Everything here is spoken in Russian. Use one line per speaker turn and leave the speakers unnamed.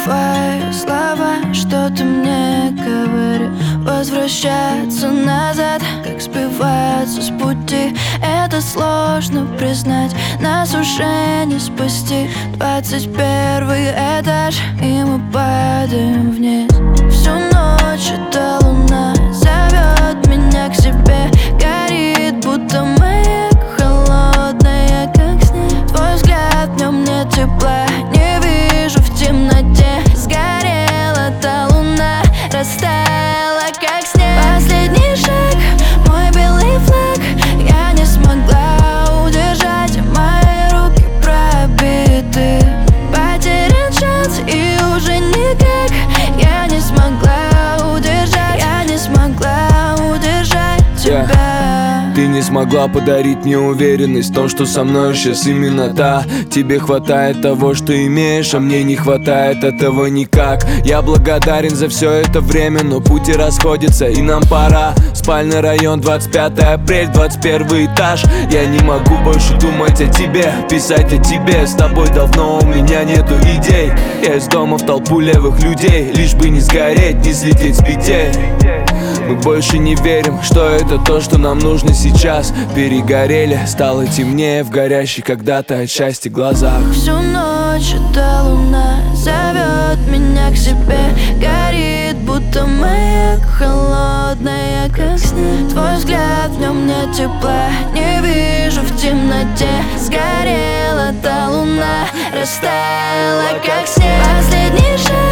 твои слова, что ты мне говоришь. Возвращаться назад, как сбиваться с пути. Это сложно признать, нас уже не спасти. 21 этаж, и мы падаем вниз. Всю ночь эта луна зовет меня к себе. Горит, будто маяк, холодная, как снег. Твой взгляд, в нем нет тепла, не вижу в темноте. Сгорела та луна, растаяла, как снег. Последний шаг, мой белый флаг. Я не смогла удержать, мои руки пробиты. Потерян шанс, и уже никак. Я не смогла удержать, я не смогла удержать тебя.
Ты не смогла подарить мне уверенность в том, что со мной сейчас именно та. Тебе хватает того, что имеешь, а мне не хватает этого никак. Я благодарен за все это время, но пути расходятся, и нам пора. Спальный район, 25 апрель, 21 этаж. Я не могу больше думать о тебе, писать о тебе. С тобой давно у меня нету идей. Я из дома в толпу левых людей, лишь бы не сгореть, не слететь с петель. Мы больше не верим, что это то, что нам нужно сейчас. Перегорели, стало темнее в горящих когда-то от счастья глазах.
Всю ночь эта луна зовет меня к себе. Горит, будто маяк, холодная, как снег. Твой взгляд, в нем нет тепла, не вижу в темноте. Сгорела та луна, растаяла, как снег. Последний шаг,